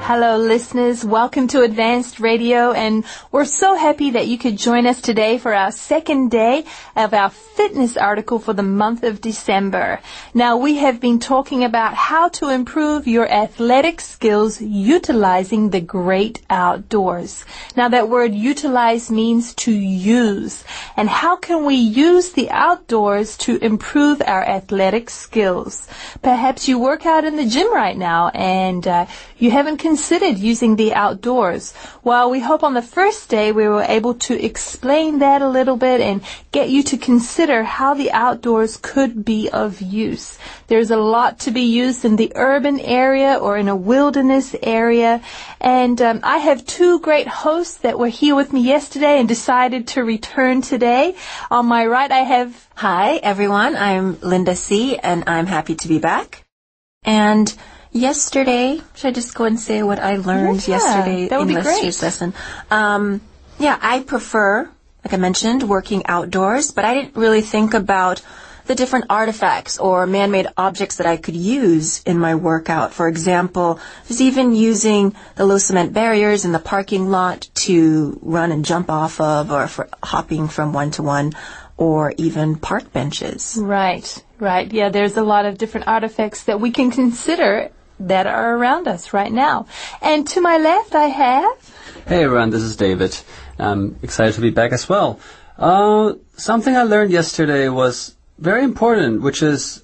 Hello, listeners. Welcome to Advanced Radio, and we're so happy that you could join us today for our second day of our fitness article for the month of December. Now, we have been talking about how to improve your athletic skills utilizing the great outdoors. Now, that word utilize means to use. And how can we use the outdoors to improve our athletic skills? Perhaps you work out in the gym right now and you haven't considered using the outdoors. Well, we hope on the first day we were able to explain that a little bit and get you to consider how the outdoors could be of use. There's a lot to be used in the urban area or in a wilderness area. And I have two great hosts that were here with me yesterday and decided to return today. On my right, I have... Hi, everyone. I'm Linda C., and I'm happy to be back. And yesterday, should I just go and say what I learned yesterday in yesterday's lesson? I prefer, like I mentioned, working outdoors, but I didn't really think about the different artifacts or man-made objects that I could use in my workout. For example, just even using the low cement barriers in the parking lot to run and jump off of, or for hopping from one to one, or even park benches. Right. Yeah, there's a lot of different artifacts that we can consider that are around us right now. And to my left, I have... Hey everyone, this is David. I'm excited to be back as well. Something I learned yesterday was very important, which is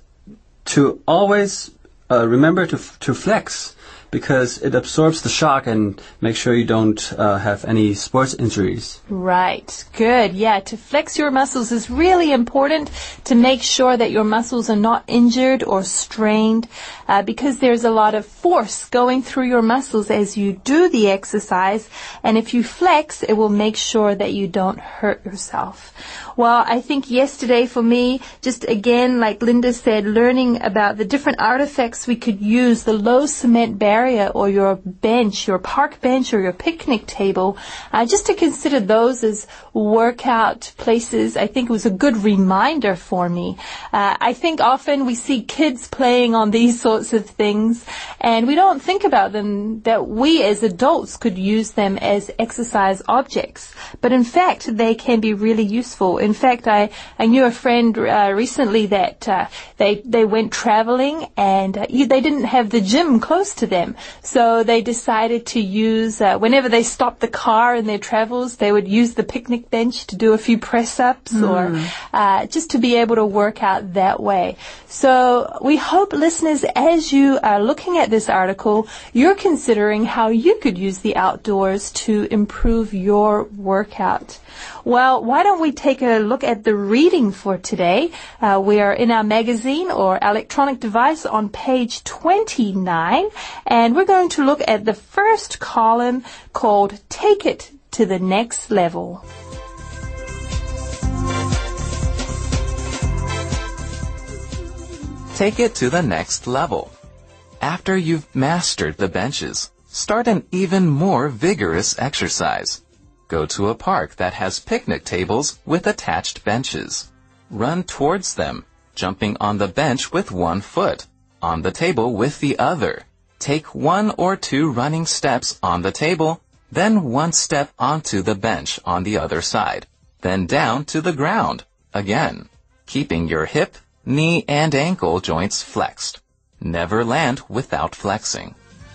to always remember to flex, because it absorbs the shock and makes sure you don't have any sports injuries. Right. Good. Yeah, to flex your muscles is really important to make sure that your muscles are not injured or strained, because there's a lot of force going through your muscles as you do the exercise. And if you flex, it will make sure that you don't hurt yourself. Well, I think yesterday for me, just again, like Linda said, learning about the different artifacts we could use, the low cement barrier or your bench, your park bench or your picnic table, just to consider those as workout places, I think it was a good reminder for me. I think often we see kids playing on these sorts of things and we don't think about them, that we as adults could use them as exercise objects. But in fact, they can be really useful. In fact, I knew a friend recently that they went traveling and they didn't have the gym close to them. So they decided to use, whenever they stopped the car in their travels, they would use the picnic bench to do a few press-ups or just to be able to work out that way. So we hope, listeners, as you are looking at this article, you're considering how you could use the outdoors to improve your workout. Well, why don't we take a look at the reading for today? We are in our magazine or electronic device on page 29, and we're going to look at the first column called Take It to the Next Level. Take it to the next level. After you've mastered the benches, start an even more vigorous exercise. Go to a park that has picnic tables with attached benches. Run towards them, jumping on the bench with one foot, on the table with the other. Take 1 or 2 running steps on the table, then 1 step onto the bench on the other side, then down to the ground, again, keeping your hip, knee, and ankle joints flexed. Never land without flexing.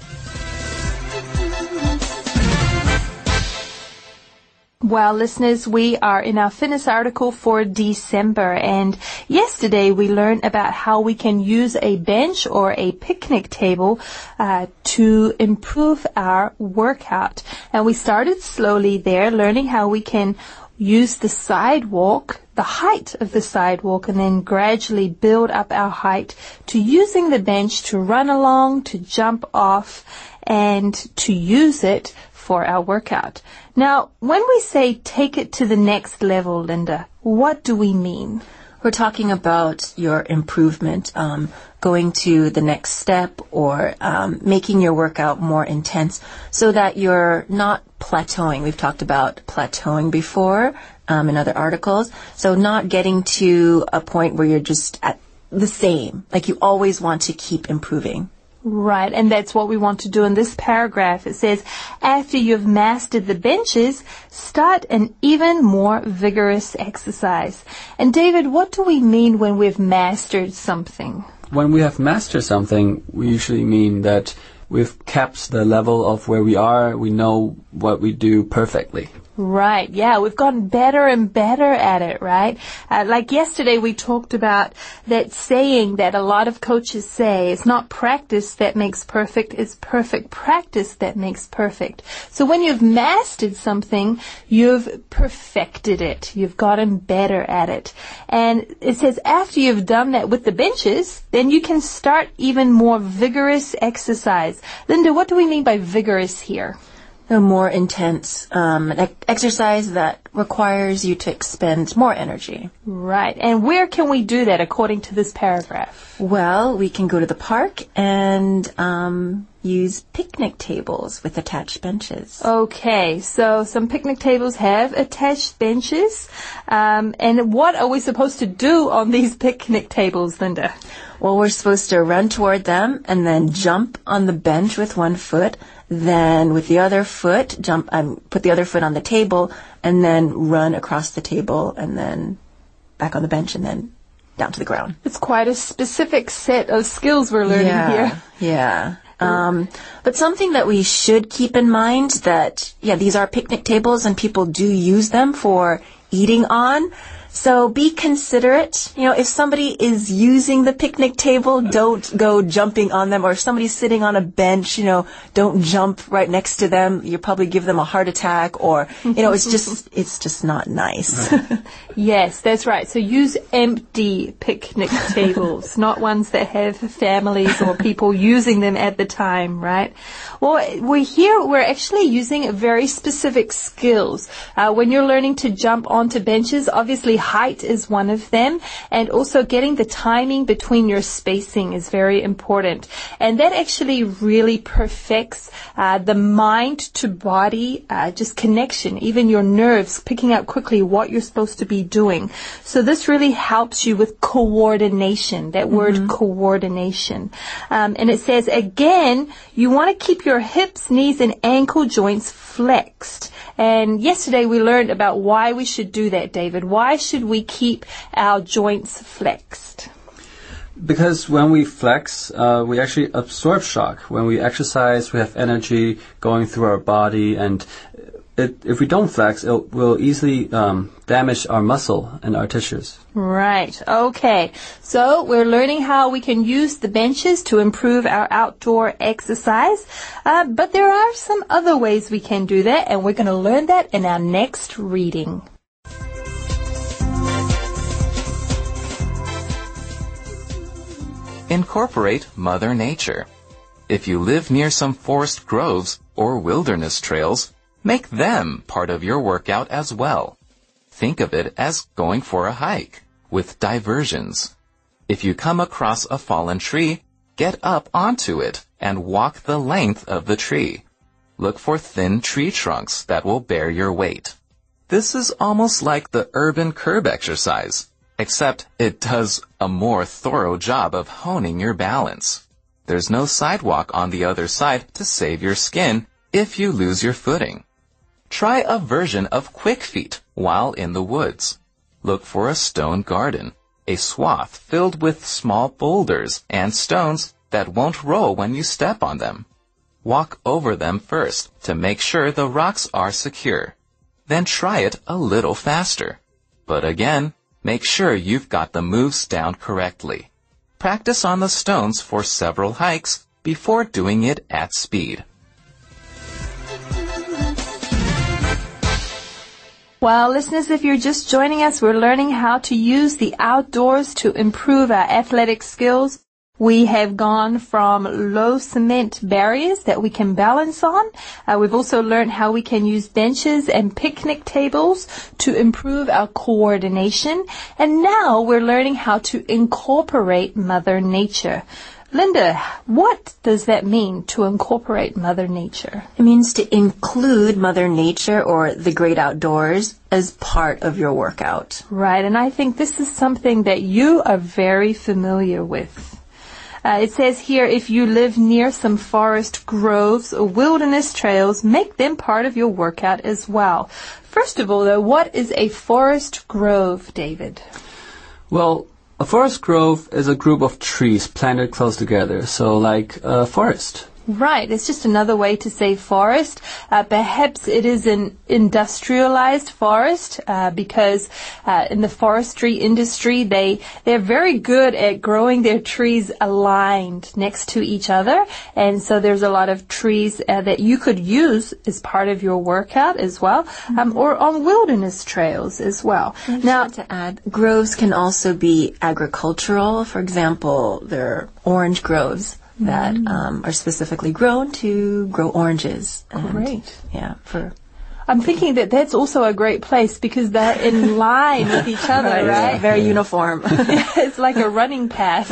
Well, listeners, we are in our fitness article for December, and yesterday we learned about how we can use a bench or a picnic table to improve our workout. And we started slowly there, learning how we can use the sidewalk, the height of the sidewalk, and then gradually build up our height to using the bench to run along, to jump off, and to use it for our workout. Now, when we say take it to the next level, Linda, what do we mean? We're talking about your improvement, going to the next step, or making your workout more intense so that you're not plateauing. We've talked about plateauing before in other articles. So not getting to a point where you're just at the same, like you always want to keep improving. Right, and that's what we want to do in this paragraph. It says, after you've mastered the benches, start an even more vigorous exercise. And David, what do we mean when we've mastered something? When we have mastered something, we usually mean that we've kept the level of where we are. We know what we do perfectly. Right, yeah, we've gotten better and better at it, right? Like yesterday we talked about that saying that a lot of coaches say, it's not practice that makes perfect, it's perfect practice that makes perfect. So when you've mastered something, you've perfected it. You've gotten better at it. And it says after you've done that with the benches, then you can start even more vigorous exercise. Linda, what do we mean by vigorous here? A more intense exercise that requires you to expend more energy. Right. And where can we do that according to this paragraph? Well, we can go to the park and use picnic tables with attached benches. Okay, so some picnic tables have attached benches. And what are we supposed to do on these picnic tables, Linda? Well, we're supposed to run toward them and then jump on the bench with one foot. Then with the other foot, put the other foot on the table and then run across the table and then back on the bench and then down to the ground. It's quite a specific set of skills we're learning here. Yeah. But something that we should keep in mind that, these are picnic tables and people do use them for eating on. So be considerate. If somebody is using the picnic table, don't go jumping on them. Or if somebody's sitting on a bench, don't jump right next to them. You'll probably give them a heart attack or, it's just not nice. Right. Yes, that's right. So use empty picnic tables, not ones that have families or people using them at the time, right? Well, we're actually using very specific skills. When you're learning to jump onto benches, obviously height is one of them, and also getting the timing between your spacing is very important. And that actually really perfects the mind to body just connection, even your nerves picking up quickly what you're supposed to be doing. So this really helps you with coordination, that word coordination. And it says, again, you want to keep your hips, knees, and ankle joints flexed. And yesterday we learned about why we should do that, David. Why should we keep our joints flexed? Because when we flex, we actually absorb shock. When we exercise, we have energy going through our body, and if we don't flex, it will easily damage our muscle and our tissues. Right. Okay. So we're learning how we can use the benches to improve our outdoor exercise. But there are some other ways we can do that, and we're going to learn that in our next reading. Incorporate Mother Nature. If you live near some forest groves or wilderness trails, make them part of your workout as well. Think of it as going for a hike with diversions. If you come across a fallen tree, get up onto it and walk the length of the tree. Look for thin tree trunks that will bear your weight. This is almost like the urban curb exercise, except it does a more thorough job of honing your balance. There's no sidewalk on the other side to save your skin if you lose your footing. Try a version of Quick Feet while in the woods. Look for a stone garden, a swath filled with small boulders and stones that won't roll when you step on them. Walk over them first to make sure the rocks are secure. Then try it a little faster. But again, make sure you've got the moves down correctly. Practice on the stones for several hikes before doing it at speed. Well, listeners, if you're just joining us, we're learning how to use the outdoors to improve our athletic skills. We have gone from low cement barriers that we can balance on. We've also learned how we can use benches and picnic tables to improve our coordination. And now we're learning how to incorporate Mother Nature. Linda, what does that mean, to incorporate Mother Nature? It means to include Mother Nature or the great outdoors as part of your workout. Right, and I think this is something that you are very familiar with. It says here, if you live near some forest groves or wilderness trails, make them part of your workout as well. First of all, though, what is a forest grove, David? Well, a forest grove is a group of trees planted close together, so like a forest. Right, it's just another way to say forest. Perhaps it is an industrialized forest because in the forestry industry they're very good at growing their trees aligned next to each other, and so there's a lot of trees that you could use as part of your workout as well, or on wilderness trails as well. Now, to add, groves can also be agricultural. For example, there are orange groves that are specifically grown to grow oranges. Great. Yeah. I'm thinking that that's also a great place because they're in line with each other, right? Yeah, very uniform. It's like a running path.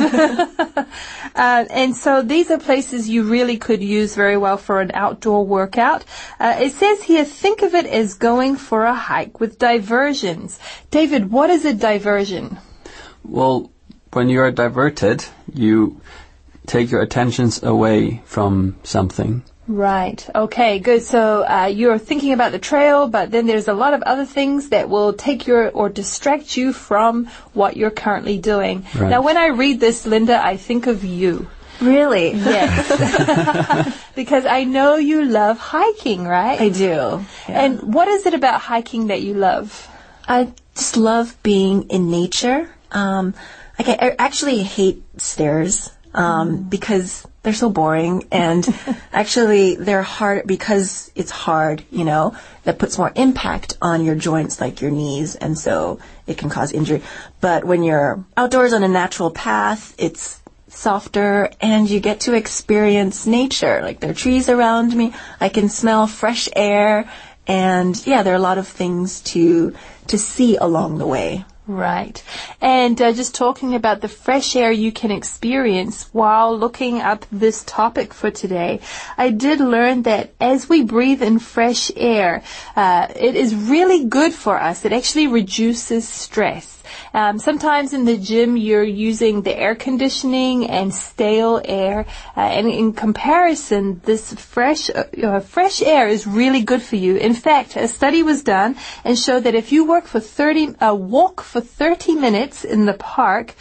And so these are places you really could use very well for an outdoor workout. It says here, think of it as going for a hike with diversions. David, what is a diversion? Well, when you are diverted, you take your attentions away from something. Right. Okay, good. So you're thinking about the trail, but then there's a lot of other things that will take or distract you from what you're currently doing. Right. Now, when I read this, Linda, I think of you. Really? Yes. Because I know you love hiking, right? I do. Yeah. And what is it about hiking that you love? I just love being in nature. I actually hate stairs. Because they're so boring, and actually they're hard because it's hard, that puts more impact on your joints, like your knees, and so it can cause injury. But when you're outdoors on a natural path, it's softer, and you get to experience nature. Like, there are trees around me, I can smell fresh air, and yeah, there are a lot of things to see along the way. Right. And just talking about the fresh air you can experience while looking up this topic for today, I did learn that as we breathe in fresh air, it is really good for us. It actually reduces stress. Sometimes in the gym you're using the air conditioning and stale air, and in comparison, this fresh air is really good for you. In fact, a study was done and showed that if you walk for 30 minutes in the park,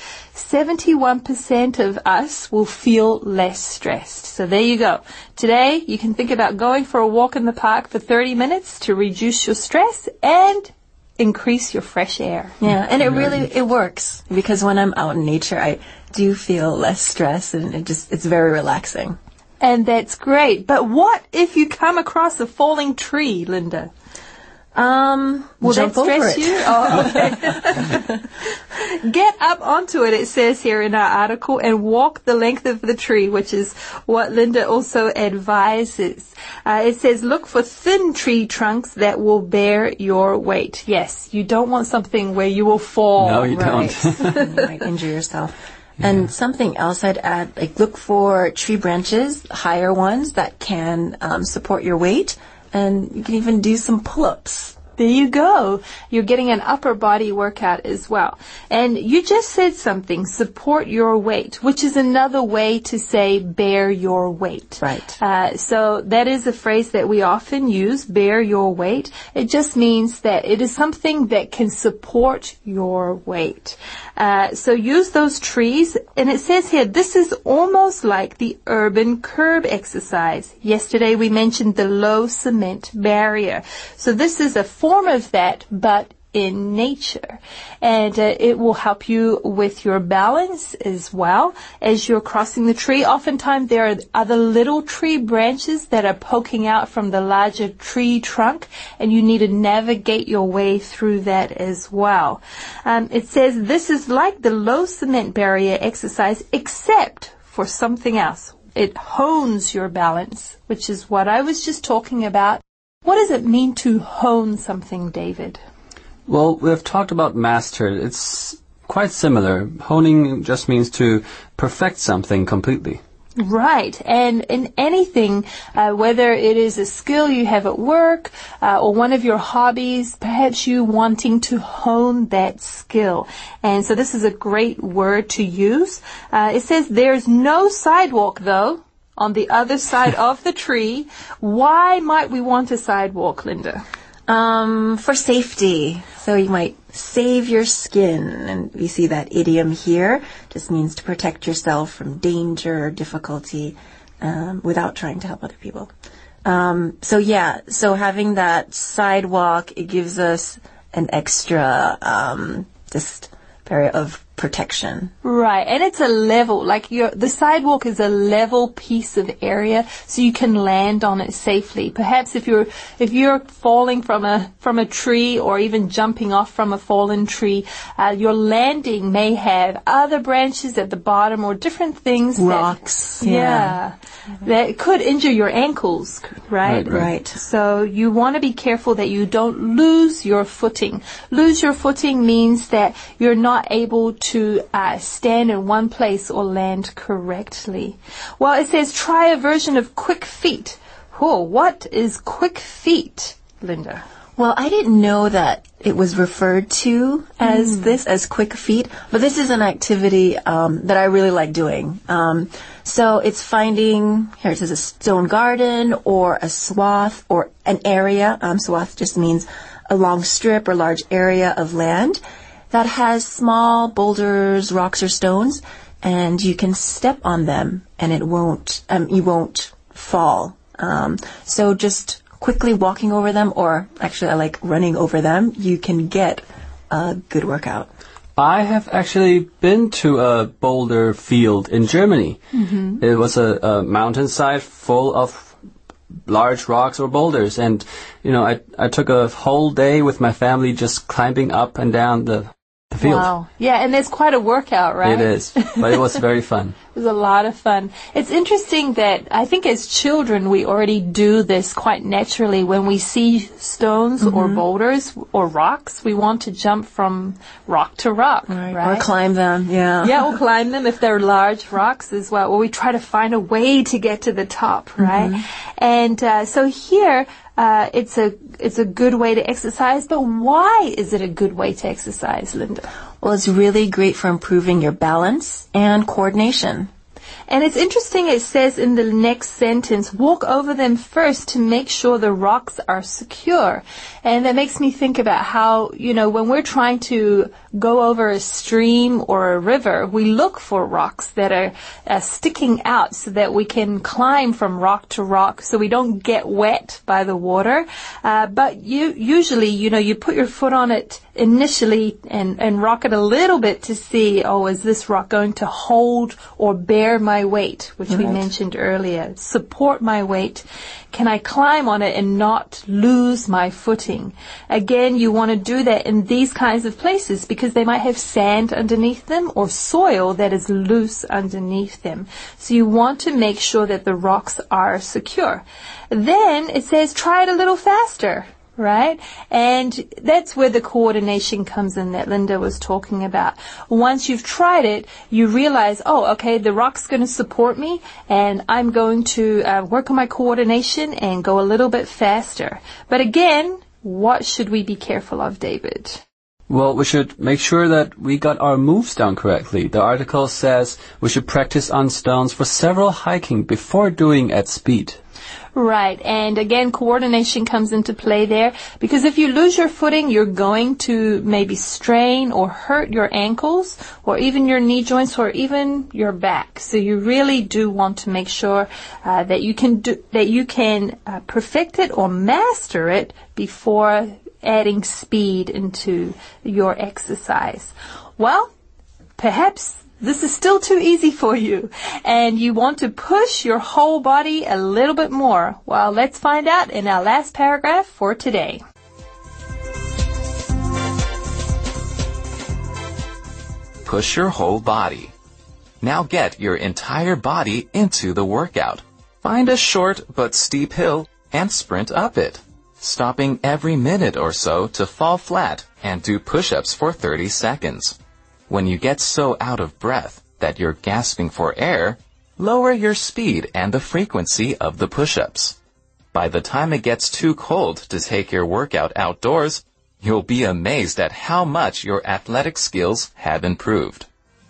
71% of us will feel less stressed. So there you go. Today, you can think about going for a walk in the park for 30 minutes to reduce your stress and increase your fresh air. Yeah, and it works, because when I'm out in nature, I do feel less stress, and it's very relaxing. And that's great. But what if you come across a falling tree, Linda? Will that stress you? Oh, okay. Get up onto it, it says here in our article, and walk the length of the tree, which is what Linda also advises. It says, look for thin tree trunks that will bear your weight. Yes, you don't want something where you will fall. No, you don't. You might injure yourself. Yeah. And something else I'd add, like, look for tree branches, higher ones that can support your weight. And you can even do some pull-ups. There you go. You're getting an upper body workout as well. And you just said something, support your weight, which is another way to say bear your weight. Right. So that is a phrase that we often use, bear your weight. It just means that it is something that can support your weight. So use those trees. And it says here, this is almost like the urban curb exercise. Yesterday we mentioned the low cement barrier. So this is a form of that, but in nature. And it will help you with your balance as well as you're crossing the tree. Oftentimes there are other little tree branches that are poking out from the larger tree trunk, and you need to navigate your way through that as well. It says this is like the low cement barrier exercise, except for something else. It hones your balance, which is what I was just talking about. What does it mean to hone something, David? Well, we've talked about master. It's quite similar. Honing just means to perfect something completely. Right. And in anything, whether it is a skill you have at work or one of your hobbies, perhaps you wanting to hone that skill. And so this is a great word to use. It says there's no sidewalk, though, on the other side of the tree. Why might we want a sidewalk, Linda? For safety. So you might save your skin. And we see that idiom here. Just means to protect yourself from danger or difficulty without trying to help other people. So having that sidewalk, it gives us an extra just area of protection. Right, and it's a level, like the sidewalk is a level piece of area, so you can land on it safely. Perhaps if you're falling from a tree or even jumping off from a fallen tree, your landing may have other branches at the bottom or different things. Rocks. That could injure your ankles, right? Right. So you want to be careful that you don't lose your footing. Lose your footing means that you're not able to stand in one place or land correctly. Well, it says try a version of quick feet. Oh, what is quick feet, Linda? Well, I didn't know that it was referred to as quick feet, but this is an activity that I really like doing. So it's finding, here it says a stone garden or a swath or an area. Swath just means a long strip or large area of land that has small boulders, rocks, or stones, and you can step on them and you won't fall. So just quickly walking over them, or actually I like running over them, you can get a good workout. I have actually been to a boulder field in Germany. Mm-hmm. It was a mountainside full of large rocks or boulders, and I took a whole day with my family just climbing up and down the field. Wow. Yeah, and it's quite a workout, right? It is, but it was very fun. It was a lot of fun. It's interesting that I think as children we already do this quite naturally. When we see stones or boulders or rocks, we want to jump from rock to rock, right? Or climb them, yeah. Yeah, or climb them if they're large rocks as well. Or we try to find a way to get to the top, right? And so here it's a good way to exercise, but why is it a good way to exercise, Linda? Well, it's really great for improving your balance and coordination. And it's interesting, it says in the next sentence, walk over them first to make sure the rocks are secure. And that makes me think about how, when we're trying to go over a stream or a river, we look for rocks that are sticking out so that we can climb from rock to rock so we don't get wet by the water. But usually, you put your foot on it initially and rock it a little bit to see, is this rock going to hold or bear my weight, which we mentioned earlier, support my weight? Can I climb on it and not lose my footing? Again, you want to do that in these kinds of places because they might have sand underneath them or soil that is loose underneath them. So you want to make sure that the rocks are secure. Then it says try it a little faster. Right? And that's where the coordination comes in that Linda was talking about. Once you've tried it, you realize, the rock's going to support me, and I'm going to work on my coordination and go a little bit faster. But again, what should we be careful of, David? Well, we should make sure that we got our moves down correctly. The article says we should practice on stones for several hiking before doing at speed. Right, and again, coordination comes into play there, because if you lose your footing, you're going to maybe strain or hurt your ankles, or even your knee joints, or even your back. So you really do want to make sure that you can perfect it or master it before adding speed into your exercise. Well, perhaps this is still too easy for you, and you want to push your whole body a little bit more. Well, let's find out in our last paragraph for today. Push your whole body. Now get your entire body into the workout. Find a short but steep hill and sprint up it, stopping every minute or so to fall flat and do push-ups for 30 seconds. When you get so out of breath that you're gasping for air, lower your speed and the frequency of the push-ups. By the time it gets too cold to take your workout outdoors, you'll be amazed at how much your athletic skills have improved.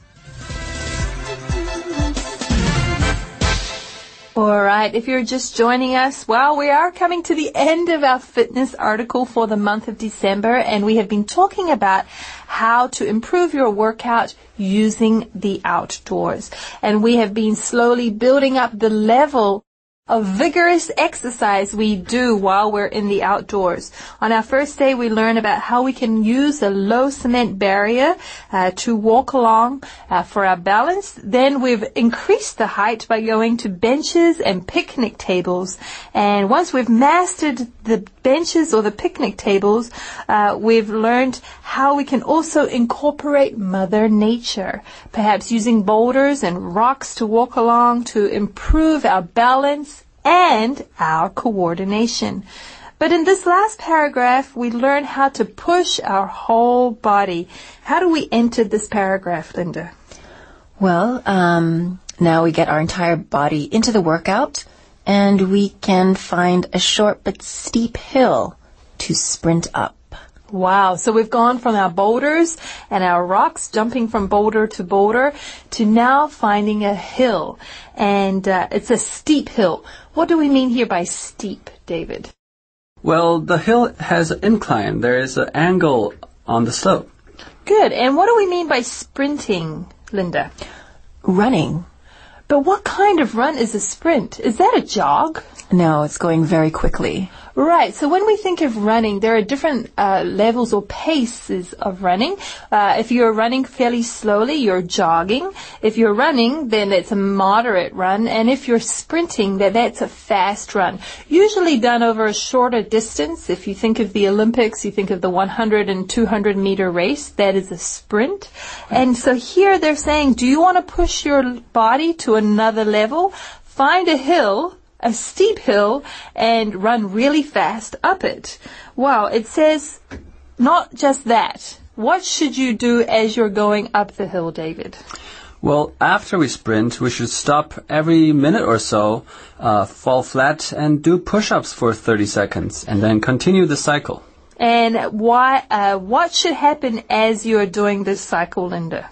All right, if you're just joining us, well, we are coming to the end of our fitness article for the month of December, and we have been talking about how to improve your workout using the outdoors. And we have been slowly building up the level of vigorous exercise we do while we're in the outdoors. On our first day, we learned about how we can use a low cement barrier to walk along for our balance. Then we've increased the height by going to benches and picnic tables. And once we've mastered the benches or the picnic tables, we've learned how we can also incorporate Mother Nature, perhaps using boulders and rocks to walk along to improve our balance and our coordination. But in this last paragraph, we learn how to push our whole body. How do we enter this paragraph, Linda? Well, now we get our entire body into the workout, and we can find a short but steep hill to sprint up. Wow, so we've gone from our boulders and our rocks, jumping from boulder to boulder, to now finding a hill. And it's a steep hill. What do we mean here by steep, David? Well, the hill has an incline. There is an angle on the slope. Good. And what do we mean by sprinting, Linda? Running. But what kind of run is a sprint? Is that a jog? No, it's going very quickly. Right. So when we think of running, there are different levels or paces of running. If you're running fairly slowly, you're jogging. If you're running, then it's a moderate run. And if you're sprinting, that's a fast run. Usually done over a shorter distance. If you think of the Olympics, you think of the 100 and 200 meter race. That is a sprint. And so here they're saying, do you want to push your body to another level? Find a hill, a steep hill, and run really fast up it. Well, it says not just that. What should you do as you're going up the hill, David? Well, after we sprint, we should stop every minute or so, fall flat, and do push-ups for 30 seconds, and then continue the cycle. And what should happen as you're doing this cycle, Linda?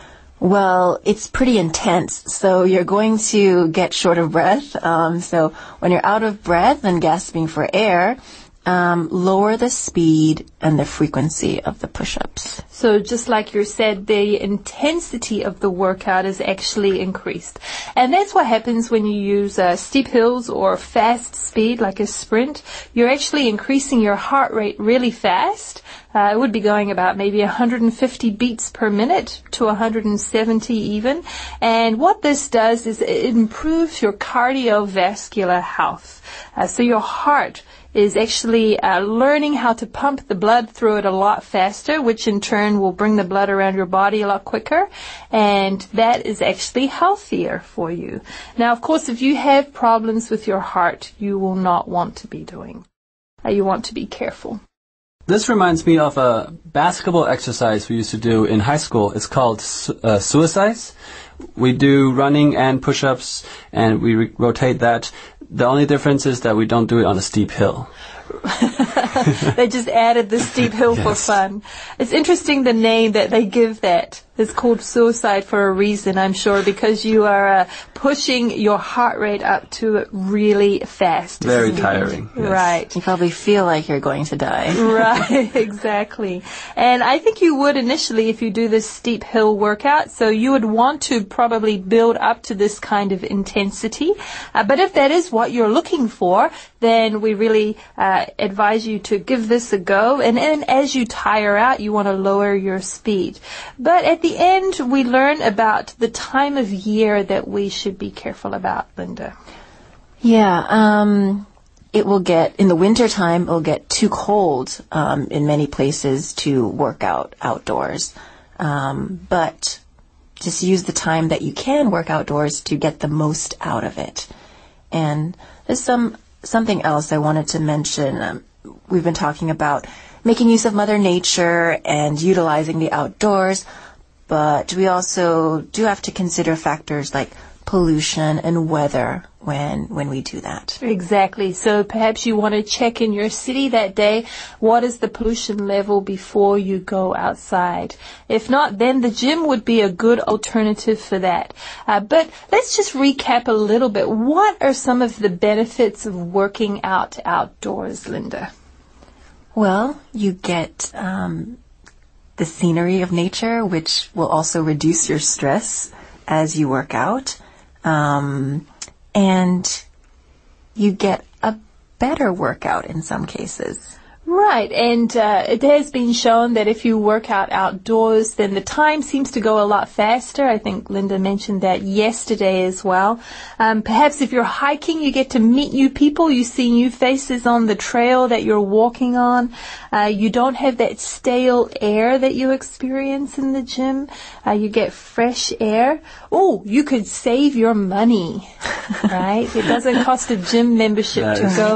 Well, it's pretty intense, so you're going to get short of breath. So when you're out of breath and gasping for air, lower the speed and the frequency of the push-ups. So just like you said, the intensity of the workout is actually increased. And that's what happens when you use steep hills or fast speed, like a sprint. You're actually increasing your heart rate really fast. It would be going about maybe 150 beats per minute to 170 even. And what this does is it improves your cardiovascular health. So your heart is actually learning how to pump the blood through it a lot faster, which in turn will bring the blood around your body a lot quicker, and that is actually healthier for you. Now, of course, if you have problems with your heart, you will not want to be doing. You want to be careful. This reminds me of a basketball exercise we used to do in high school. It's called suicides. We do running and push-ups, and we rotate that. The only difference is that we don't do it on a steep hill. They just added the steep hill for fun. It's interesting the name that they give that. It's called suicide for a reason, I'm sure, because you are pushing your heart rate up to it really fast. Very tiring. Yes. Right. You probably feel like you're going to die. Right, exactly. And I think you would initially if you do this steep hill workout. So you would want to probably build up to this kind of intensity. But if that is what you're looking for, then we really advise you to give this a go. And then as you tire out, you want to lower your speed. But at the end, we learn about the time of year that we should be careful about, Linda. Yeah, it will get, in the wintertime, it'll get too cold in many places to work out outdoors. But just use the time that you can work outdoors to get the most out of it. And there's something else I wanted to mention. We've been talking about making use of Mother Nature and utilizing the outdoors, but we also do have to consider factors like pollution and weather when we do that. Exactly. So perhaps you want to check in your city that day, what is the pollution level before you go outside? If not, then the gym would be a good alternative for that. But let's just recap a little bit. What are some of the benefits of working out outdoors, Linda? Well, you get the scenery of nature, which will also reduce your stress as you work out. And you get a better workout in some cases. Right, and it has been shown that if you work out outdoors, then the time seems to go a lot faster. I think Linda mentioned that yesterday as well. Perhaps if you're hiking, you get to meet new people. You see new faces on the trail that you're walking on. You don't have that stale air that you experience in the gym. You get fresh air. Oh, you could save your money, right? It doesn't cost a gym membership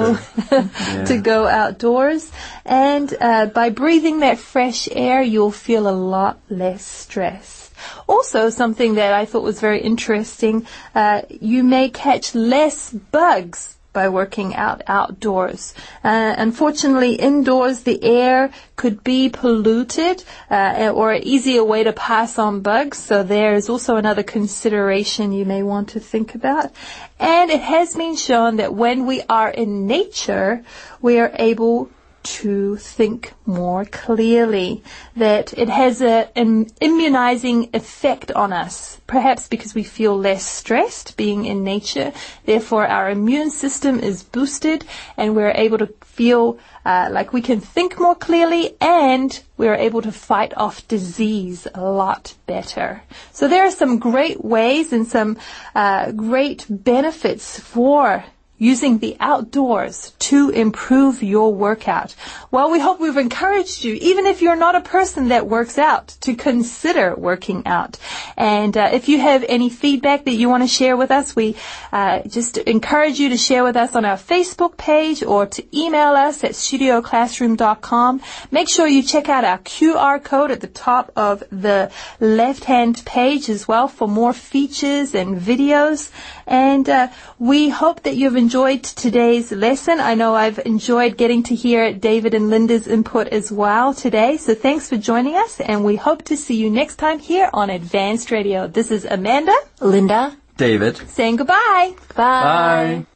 to go outdoors. And by breathing that fresh air, you'll feel a lot less stressed. Also, something that I thought was very interesting, you may catch less bugs by working out outdoors. Unfortunately, indoors, the air could be polluted, or an easier way to pass on bugs. So there is also another consideration you may want to think about. And it has been shown that when we are in nature, we are able to think more clearly, that it has an immunizing effect on us, perhaps because we feel less stressed being in nature. Therefore, our immune system is boosted and we're able to feel like we can think more clearly, and we're able to fight off disease a lot better. So there are some great ways and some great benefits for using the outdoors to improve your workout. Well, we hope we've encouraged you, even if you're not a person that works out, to consider working out. And if you have any feedback that you want to share with us, we just encourage you to share with us on our Facebook page or to email us at studioclassroom.com. Make sure you check out our QR code at the top of the left-hand page as well for more features and videos. And we hope that you've enjoyed today's lesson. I know I've enjoyed getting to hear David and Linda's input as well today. So thanks for joining us, and we hope to see you next time here on Advanced Radio. This is Amanda, Linda, David, saying goodbye. Bye. Bye.